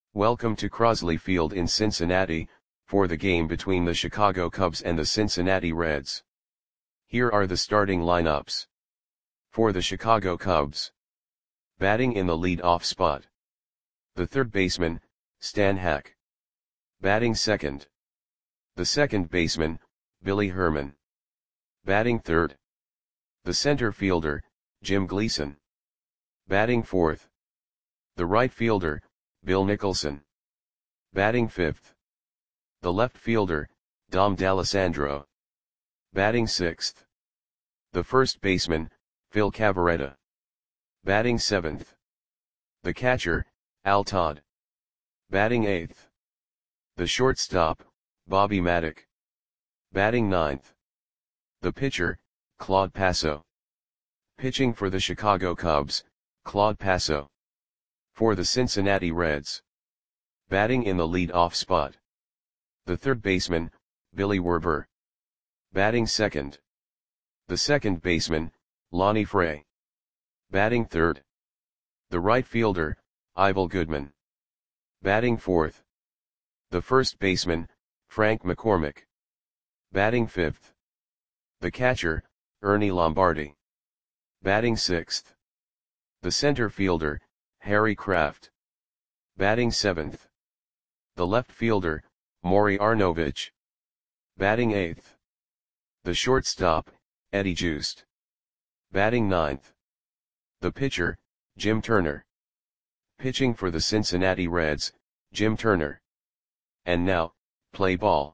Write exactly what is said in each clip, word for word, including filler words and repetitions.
Welcome to Crosley Field in Cincinnati, for the game between the Chicago Cubs and the Cincinnati Reds. Here are the starting lineups. For the Chicago Cubs. Batting in the lead-off spot. The third baseman, Stan Hack. Batting second. The second baseman, Billy Herman. Batting third. The center fielder, Jim Gleason. Batting fourth. The right fielder, Bill Nicholson. Batting fifth. The left fielder, Dom D'Alessandro. Batting sixth. The first baseman, Phil Cavarretta. Batting seventh. The catcher, Al Todd. Batting eighth. The shortstop, Bobby Maddock. Batting ninth. The pitcher, Claude Passo. Pitching for the Chicago Cubs, Claude Passo. For the Cincinnati Reds. Batting in the lead-off spot. The third baseman, Billy Werber. Batting second. The second baseman, Lonnie Fray. Batting third. The right fielder, Ivel Goodman. Batting fourth. The first baseman, Frank McCormick. Batting fifth. The catcher, Ernie Lombardi. Batting sixth. The center fielder, Harry Kraft. Batting seventh. The left fielder, Maury Arnovich. Batting eighth. The shortstop, Eddie Joost. Batting ninth. The pitcher, Jim Turner. Pitching for the Cincinnati Reds, Jim Turner. And now, play ball.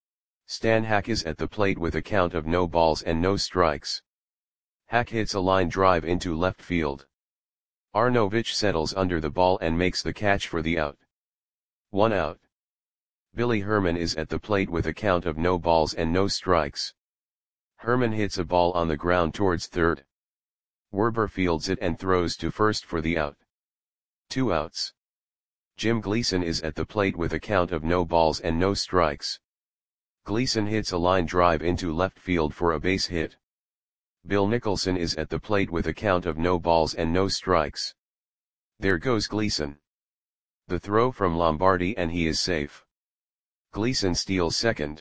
Stan Hack is at the plate with a count of no balls and no strikes. Hack hits a line drive into left field. Arnovich settles under the ball and makes the catch for the out. One out. Billy Herman is at the plate with a count of no balls and no strikes. Herman hits a ball on the ground towards third. Werber fields it and throws to first for the out. Two outs. Jim Gleason is at the plate with a count of no balls and no strikes. Gleason hits a line drive into left field for a base hit. Bill Nicholson is at the plate with a count of no balls and no strikes. There goes Gleason. The throw from Lombardi and he is safe. Gleason steals second.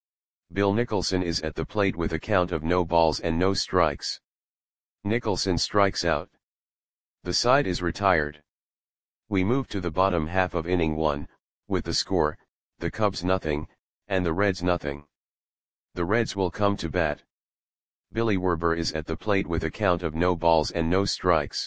Bill Nicholson is at the plate with a count of no balls and no strikes. Nicholson strikes out. The side is retired. We move to the bottom half of inning one, with the score, the Cubs nothing, and the Reds nothing. The Reds will come to bat. Billy Werber is at the plate with a count of no balls and no strikes.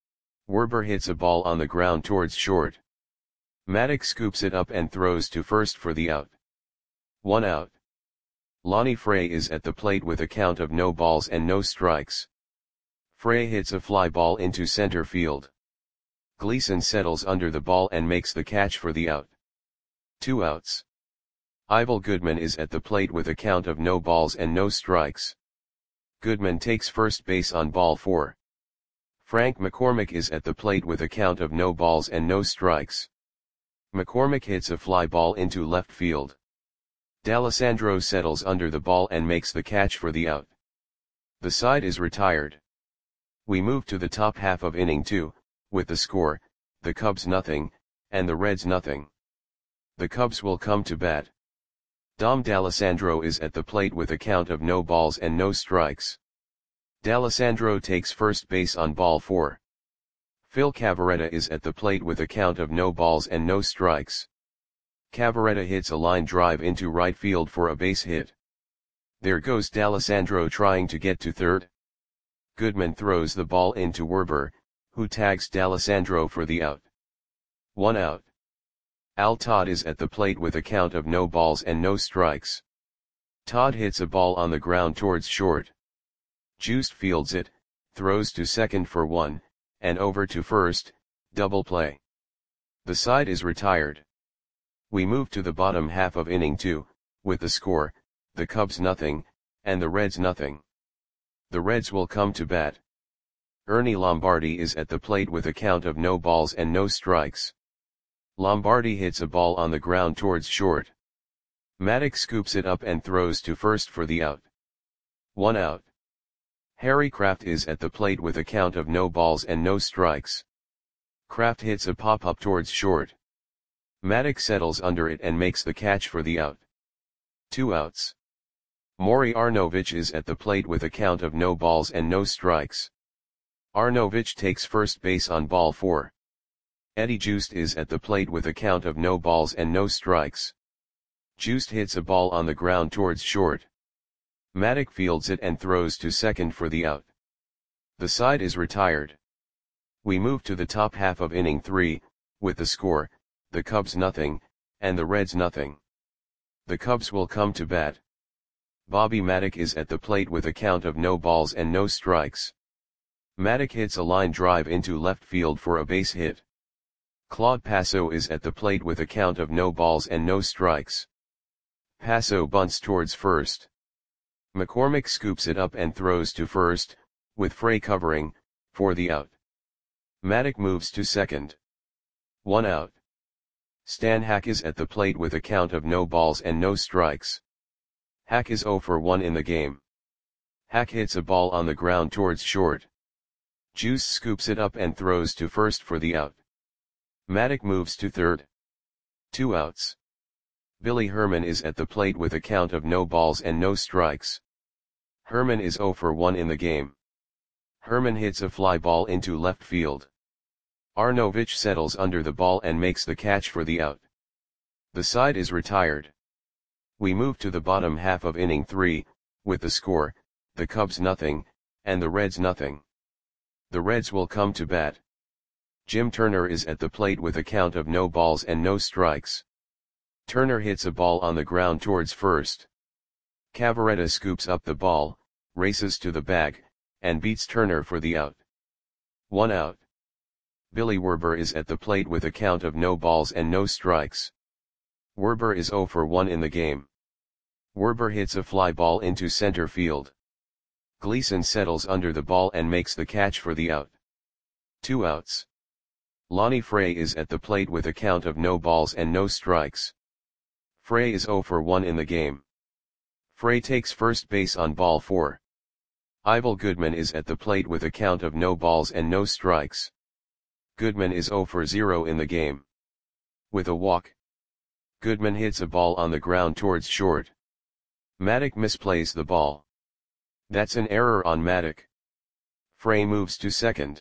Werber hits a ball on the ground towards short. Maddock scoops it up and throws to first for the out. One out. Lonnie Fray is at the plate with a count of no balls and no strikes. Fray hits a fly ball into center field. Gleason settles under the ball and makes the catch for the out. Two outs. Ivel Goodman is at the plate with a count of no balls and no strikes. Goodman takes first base on ball four. Frank McCormick is at the plate with a count of no balls and no strikes. McCormick hits a fly ball into left field. D'Alessandro settles under the ball and makes the catch for the out. The side is retired. We move to the top half of inning two, with the score, the Cubs nothing, and the Reds nothing. The Cubs will come to bat. Dom D'Alessandro is at the plate with a count of no balls and no strikes. D'Alessandro takes first base on ball four. Phil Cavarretta is at the plate with a count of no balls and no strikes. Cavarretta hits a line drive into right field for a base hit. There goes D'Alessandro trying to get to third. Goodman throws the ball into Werber, who tags D'Alessandro for the out. One out. Al Todd is at the plate with a count of no balls and no strikes. Todd hits a ball on the ground towards short. Joost fields it, throws to second for one, and over to first, double play. The side is retired. We move to the bottom half of inning two, with the score, the Cubs nothing, and the Reds nothing. The Reds will come to bat. Ernie Lombardi is at the plate with a count of no balls and no strikes. Lombardi hits a ball on the ground towards short. Maddock scoops it up and throws to first for the out. One out. Harry Kraft is at the plate with a count of no balls and no strikes. Kraft hits a pop-up towards short. Matic settles under it and makes the catch for the out. Two outs. Maury Arnovich is at the plate with a count of no balls and no strikes. Arnovich takes first base on ball four. Eddie Joost is at the plate with a count of no balls and no strikes. Joost hits a ball on the ground towards short. Matic fields it and throws to second for the out. The side is retired. We move to the top half of inning three, with the score, the Cubs nothing, and the Reds nothing. The Cubs will come to bat. Bobby Matic is at the plate with a count of no balls and no strikes. Matic hits a line drive into left field for a base hit. Claude Passo is at the plate with a count of no balls and no strikes. Passo bunts towards first. McCormick scoops it up and throws to first, with Frey covering, for the out. Matic moves to second. One out. Stan Hack is at the plate with a count of no balls and no strikes. Hack is oh for one in the game. Hack hits a ball on the ground towards short. Juice scoops it up and throws to first for the out. Matic moves to third. Two outs. Billy Herman is at the plate with a count of no balls and no strikes. Herman is oh for one in the game. Herman hits a fly ball into left field. Arnovich settles under the ball and makes the catch for the out. The side is retired. We move to the bottom half of inning three, with the score, the Cubs nothing, and the Reds nothing. The Reds will come to bat. Jim Turner is at the plate with a count of no balls and no strikes. Turner hits a ball on the ground towards first. Cavaretta scoops up the ball, races to the bag, and beats Turner for the out. One out. Billy Werber is at the plate with a count of no balls and no strikes. Werber is oh for one in the game. Werber hits a fly ball into center field. Gleason settles under the ball and makes the catch for the out. Two outs. Lonnie Frey is at the plate with a count of no balls and no strikes. Frey is oh for one in the game. Frey takes first base on ball four. Ivel Goodman is at the plate with a count of no balls and no strikes. Goodman is oh for zero in the game. With a walk. Goodman hits a ball on the ground towards short. Matic misplays the ball. That's an error on Matic. Frey moves to second.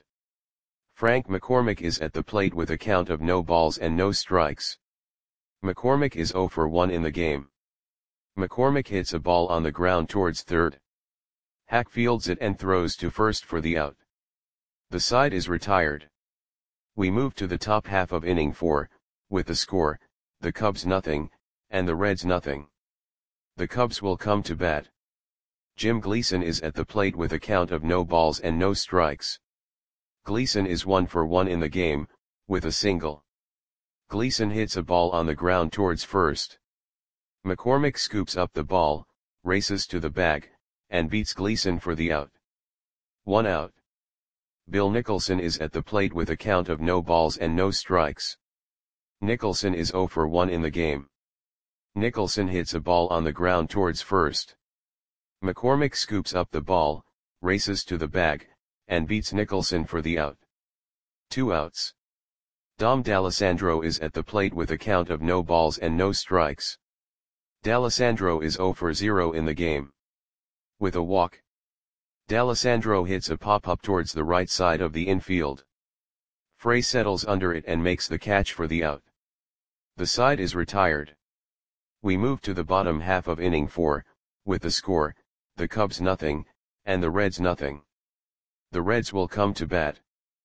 Frank McCormick is at the plate with a count of no balls and no strikes. McCormick is oh for one in the game. McCormick hits a ball on the ground towards third. Hack fields it and throws to first for the out. The side is retired. We move to the top half of inning four, with the score, the Cubs nothing, and the Reds nothing. The Cubs will come to bat. Jim Gleason is at the plate with a count of no balls and no strikes. Gleason is one for one in the game, with a single. Gleason hits a ball on the ground towards first. McCormick scoops up the ball, races to the bag, and beats Gleason for the out. One out. Bill Nicholson is at the plate with a count of no balls and no strikes. Nicholson is oh for one in the game. Nicholson hits a ball on the ground towards first. McCormick scoops up the ball, races to the bag, and beats Nicholson for the out. Two outs. Dom D'Alessandro is at the plate with a count of no balls and no strikes. D'Alessandro is oh for zero in the game. With a walk. D'Alessandro hits a pop-up towards the right side of the infield. Frey settles under it and makes the catch for the out. The side is retired. We move to the bottom half of inning four, with the score, the Cubs nothing, and the Reds nothing. The Reds will come to bat.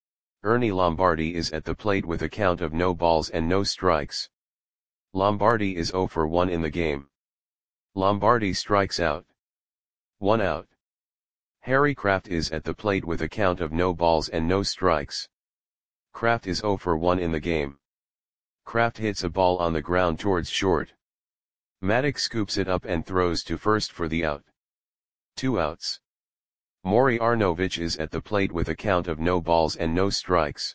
Ernie Lombardi is at the plate with a count of no balls and no strikes. Lombardi is oh for one in the game. Lombardi strikes out. One out. Harry Kraft is at the plate with a count of no balls and no strikes. Kraft is oh for one in the game. Kraft hits a ball on the ground towards short. Matic scoops it up and throws to first for the out. Two outs. Maury Arnovich is at the plate with a count of no balls and no strikes.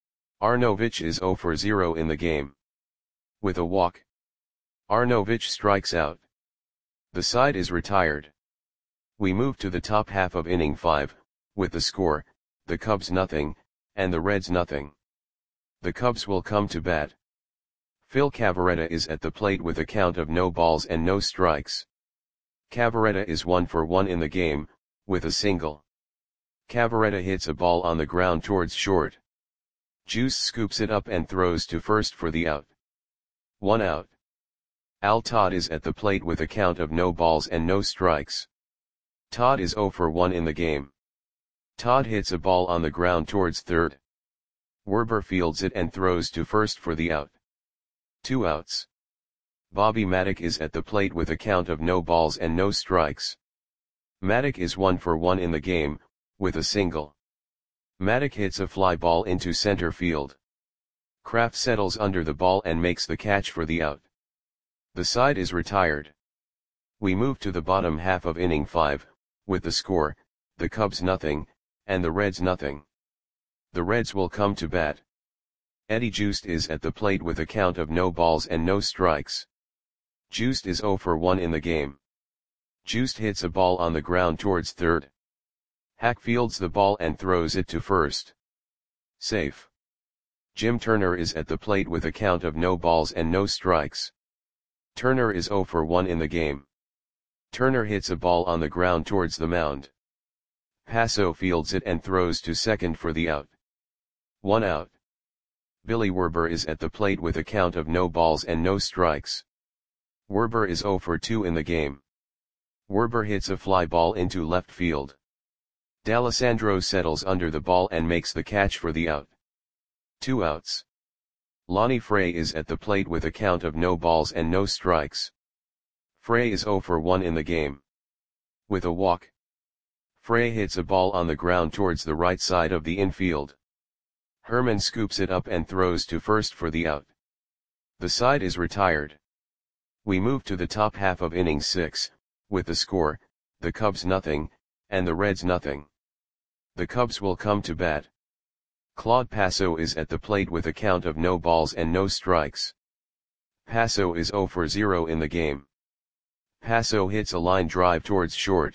Arnovich is oh for zero in the game. With a walk. Arnovich strikes out. The side is retired. We move to the top half of inning five, with the score, the Cubs nothing, and the Reds nothing. The Cubs will come to bat. Phil Cavaretta is at the plate with a count of no balls and no strikes. Cavaretta is one for one in the game, with a single. Cavaretta hits a ball on the ground towards short. Juice scoops it up and throws to first for the out. One out. Al Todd is at the plate with a count of no balls and no strikes. Todd is zero for one in the game. Todd hits a ball on the ground towards third. Werber fields it and throws to first for the out. Two outs. Bobby Maddock is at the plate with a count of no balls and no strikes. Maddock is one for one in the game, with a single. Maddock hits a fly ball into center field. Kraft settles under the ball and makes the catch for the out. The side is retired. We move to the bottom half of inning five, with the score, the Cubs nothing, and the Reds nothing. The Reds will come to bat. Eddie Joost is at the plate with a count of no balls and no strikes. Joost is zero for one in the game. Joost hits a ball on the ground towards third. Hack fields the ball and throws it to first. Safe. Jim Turner is at the plate with a count of no balls and no strikes. Turner is zero for one in the game. Turner hits a ball on the ground towards the mound. Passo fields it and throws to second for the out. One out. Billy Werber is at the plate with a count of no balls and no strikes. Werber is zero for two in the game. Werber hits a fly ball into left field. D'Alessandro settles under the ball and makes the catch for the out. Two outs. Lonnie Frey is at the plate with a count of no balls and no strikes. Frey is zero for one in the game. With a walk. Frey hits a ball on the ground towards the right side of the infield. Herman scoops it up and throws to first for the out. The side is retired. We move to the top half of inning six, with the score, the Cubs nothing, and the Reds nothing. The Cubs will come to bat. Claude Passo is at the plate with a count of no balls and no strikes. Passo is zero for zero in the game. Passo hits a line drive towards short.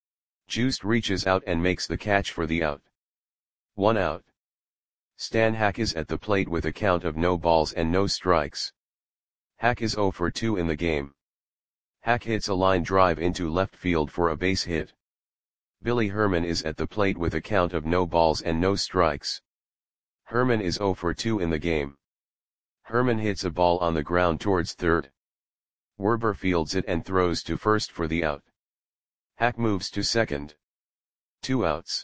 Joost reaches out and makes the catch for the out. One out. Stan Hack is at the plate with a count of no balls and no strikes. Hack is zero for two in the game. Hack hits a line drive into left field for a base hit. Billy Herman is at the plate with a count of no balls and no strikes. Herman is zero for two in the game. Herman hits a ball on the ground towards third. Werber fields it and throws to first for the out. Hack moves to second. Two outs.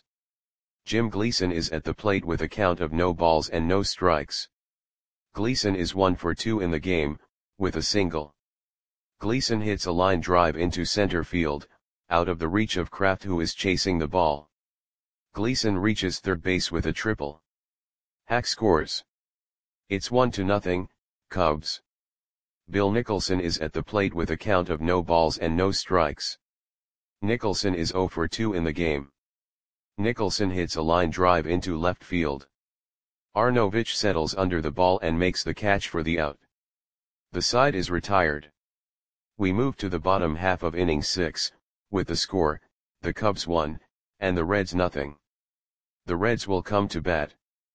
Jim Gleason is at the plate with a count of no balls and no strikes. Gleason is one for two in the game, with a single. Gleason hits a line drive into center field, out of the reach of Kraft who is chasing the ball. Gleason reaches third base with a triple. Hack scores. It's one to nothing, Cubs. Bill Nicholson is at the plate with a count of no balls and no strikes. Nicholson is zero for two in the game. Nicholson hits a line drive into left field. Arnovich settles under the ball and makes the catch for the out. The side is retired. We move to the bottom half of inning six, with the score, the Cubs one, and the Reds nothing. The Reds will come to bat.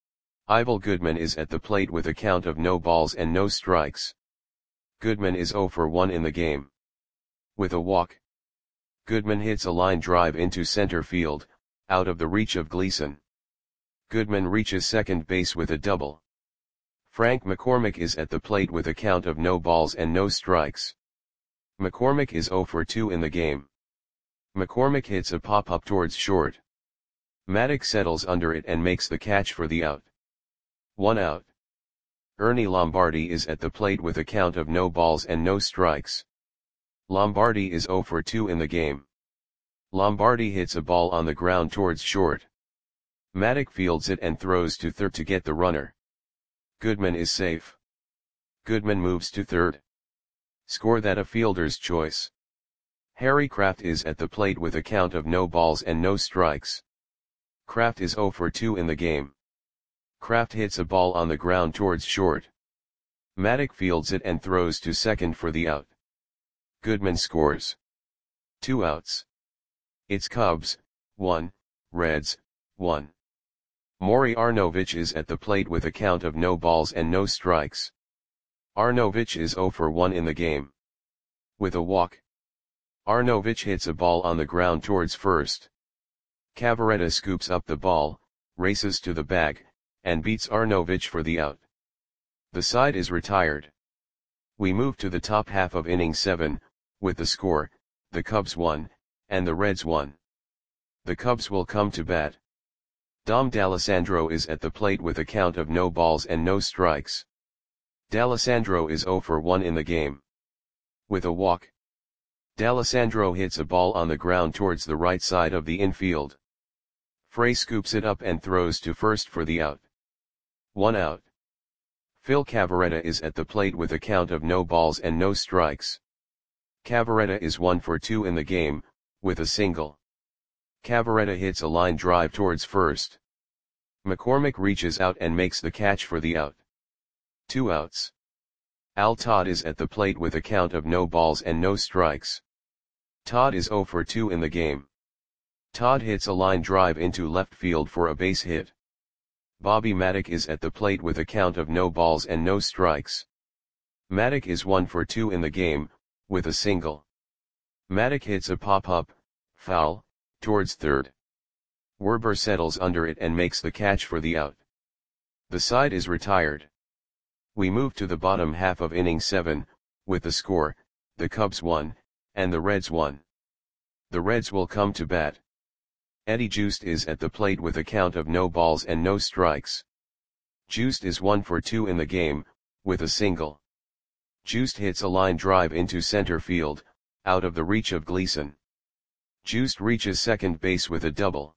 Ivel Goodman is at the plate with a count of no balls and no strikes. Goodman is zero for one in the game. With a walk. Goodman hits a line drive into center field, out of the reach of Gleason. Goodman reaches second base with a double. Frank McCormick is at the plate with a count of no balls and no strikes. McCormick is zero for two in the game. McCormick hits a pop-up towards short. Maddox settles under it and makes the catch for the out. One out. Ernie Lombardi is at the plate with a count of no balls and no strikes. Lombardi is zero for two in the game. Lombardi hits a ball on the ground towards short. Maddox fields it and throws to third to get the runner. Goodman is safe. Goodman moves to third. Score that a fielder's choice. Harry Kraft is at the plate with a count of no balls and no strikes. Kraft is zero for two in the game. Kraft hits a ball on the ground towards short. Maddox fields it and throws to second for the out. Goodman scores. Two outs. It's Cubs, one, Reds, one. Maury Arnovich is at the plate with a count of no balls and no strikes. Arnautovic is zero for one in the game. With a walk, Arnautovic hits a ball on the ground towards first. Cavaretta scoops up the ball, races to the bag, and beats Arnautovic for the out. The side is retired. We move to the top half of inning seven, with the score, the Cubs won, and the Reds won. The Cubs will come to bat. Dom D'Alessandro is at the plate with a count of no balls and no strikes. D'Alessandro is zero for one in the game. With a walk, D'Alessandro hits a ball on the ground towards the right side of the infield. Frey scoops it up and throws to first for the out. One out. Phil Cavaretta is at the plate with a count of no balls and no strikes. Cavaretta is one for two in the game, with a single. Cavaretta hits a line drive towards first. McCormick reaches out and makes the catch for the out. Two outs. Al Todd is at the plate with a count of no balls and no strikes. Todd is zero for two in the game. Todd hits a line drive into left field for a base hit. Bobby Maddock is at the plate with a count of no balls and no strikes. Maddock is one for two in the game, with a single. Maddock hits a pop-up, foul, towards third. Werber settles under it and makes the catch for the out. The side is retired. We move to the bottom half of inning seven, with the score, the Cubs won, and the Reds won. The Reds will come to bat. Eddie Joost is at the plate with a count of no balls and no strikes. Joost is one for two in the game, with a single. Joost hits a line drive into center field, out of the reach of Gleason. Joost reaches second base with a double.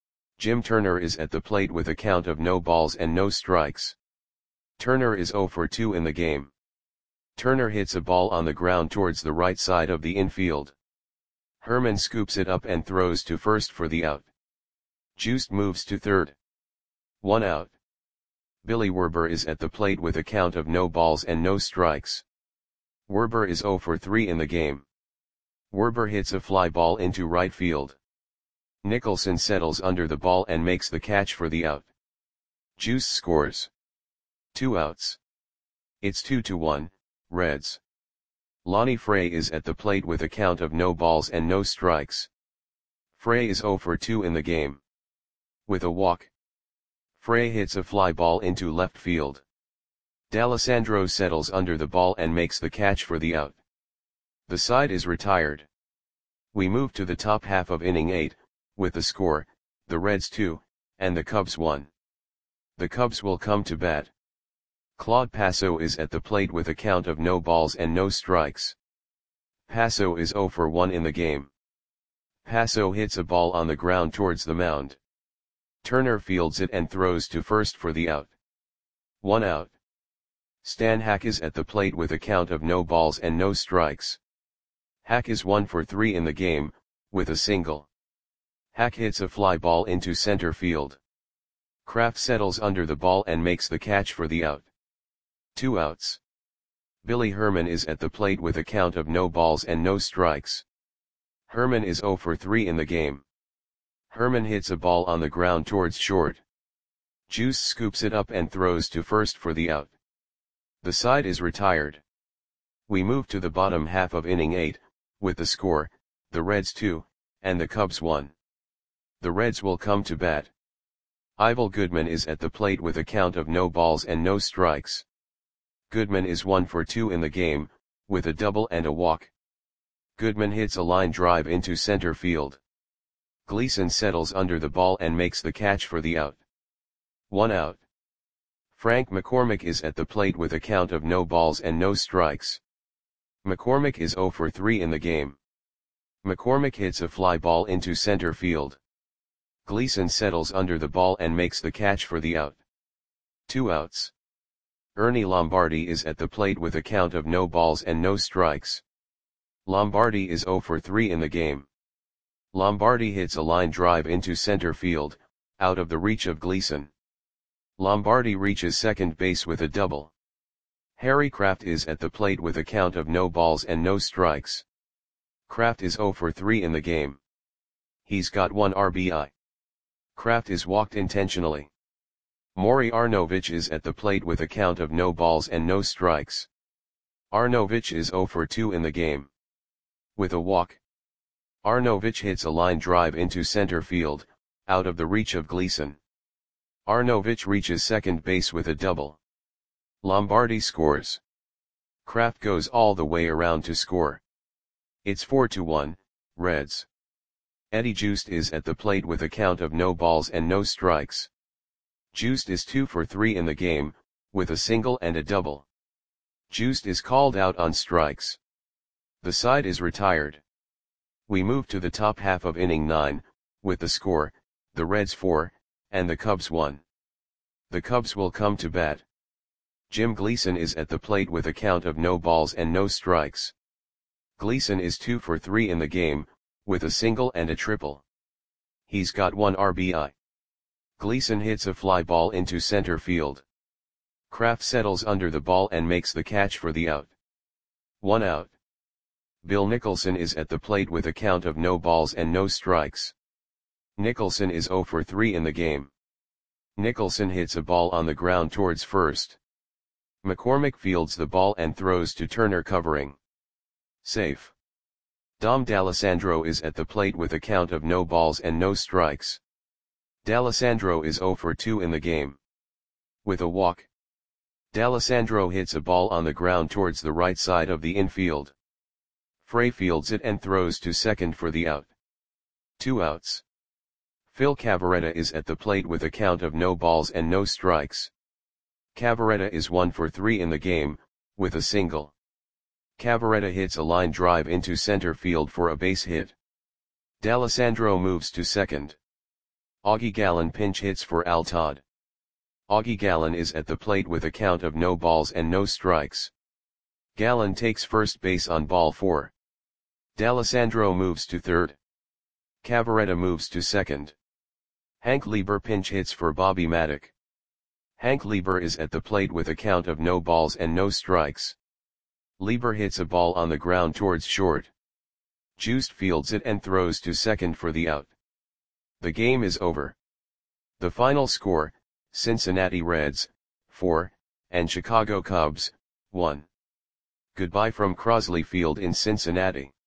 Jim Turner is at the plate with a count of no balls and no strikes. Turner is zero for two in the game. Turner hits a ball on the ground towards the right side of the infield. Herman scoops it up and throws to first for the out. Joost moves to third. One out. Billy Werber is at the plate with a count of no balls and no strikes. Werber is zero for three in the game. Werber hits a fly ball into right field. Nicholson settles under the ball and makes the catch for the out. Joost scores. Two outs. It's two to one, Reds. Lonnie Frey is at the plate with a count of no balls and no strikes. Frey is zero for two in the game. With a walk, Frey hits a fly ball into left field. D'Alessandro settles under the ball and makes the catch for the out. The side is retired. We move to the top half of inning eight, with the score, the Reds two, and the Cubs one. The Cubs will come to bat. Claude Passo is at the plate with a count of no balls and no strikes. Passo is zero for one in the game. Passo hits a ball on the ground towards the mound. Turner fields it and throws to first for the out. One out. Stan Hack is at the plate with a count of no balls and no strikes. Hack is one for three in the game, with a single. Hack hits a fly ball into center field. Kraft settles under the ball and makes the catch for the out. Two outs. Billy Herman is at the plate with a count of no balls and no strikes. Herman is zero for three in the game. Herman hits a ball on the ground towards short. Juice scoops it up and throws to first for the out. The side is retired. We move to the bottom half of inning eight, with the score, the Reds two, and the Cubs one. The Reds will come to bat. Ivel Goodman is at the plate with a count of no balls and no strikes. Goodman is one for two in the game, with a double and a walk. Goodman hits a line drive into center field. Gleason settles under the ball and makes the catch for the out. One out. Frank McCormick is at the plate with a count of no balls and no strikes. McCormick is zero for three in the game. McCormick hits a fly ball into center field. Gleason settles under the ball and makes the catch for the out. Two outs. Ernie Lombardi is at the plate with a count of no balls and no strikes. Lombardi is zero for three in the game. Lombardi hits a line drive into center field, out of the reach of Gleason. Lombardi reaches second base with a double. Harry Kraft is at the plate with a count of no balls and no strikes. Kraft is zero for three in the game. He's got one R B I. Kraft is walked intentionally. Maury Arnautovic is at the plate with a count of no balls and no strikes. Arnovich is zero for two in the game. With a walk, Arnovich hits a line drive into center field, out of the reach of Gleason. Arnovich reaches second base with a double. Lombardi scores. Kraft goes all the way around to score. It's four to one, Reds. Eddie Joost is at the plate with a count of no balls and no strikes. Joost is two for three in the game, with a single and a double. Joost is called out on strikes. The side is retired. We move to the top half of inning nine, with the score, the Reds four, and the Cubs one. The Cubs will come to bat. Jim Gleason is at the plate with a count of no balls and no strikes. Gleason is two for three in the game, with a single and a triple. He's got one R B I. Gleason hits a fly ball into center field. Kraft settles under the ball and makes the catch for the out. One out. Bill Nicholson is at the plate with a count of no balls and no strikes. Nicholson is zero for three in the game. Nicholson hits a ball on the ground towards first. McCormick fields the ball and throws to Turner covering. Safe. Dom D'Alessandro is at the plate with a count of no balls and no strikes. D'Alessandro is zero for two in the game. With a walk, D'Alessandro hits a ball on the ground towards the right side of the infield. Frey fields it and throws to second for the out. Two outs. Phil Cavarretta is at the plate with a count of no balls and no strikes. Cavarretta is one for three in the game, with a single. Cavarretta hits a line drive into center field for a base hit. D'Alessandro moves to second. Augie Gallen pinch hits for Al Todd. Augie Gallen is at the plate with a count of no balls and no strikes. Gallen takes first base on ball four. D'Alessandro moves to third. Cavarretta moves to second. Hank Lieber pinch hits for Bobby Maddock. Hank Lieber is at the plate with a count of no balls and no strikes. Lieber hits a ball on the ground towards short. Joost fields it and throws to second for the out. The game is over. The final score, Cincinnati Reds, four, and Chicago Cubs, one. Goodbye from Crosley Field in Cincinnati.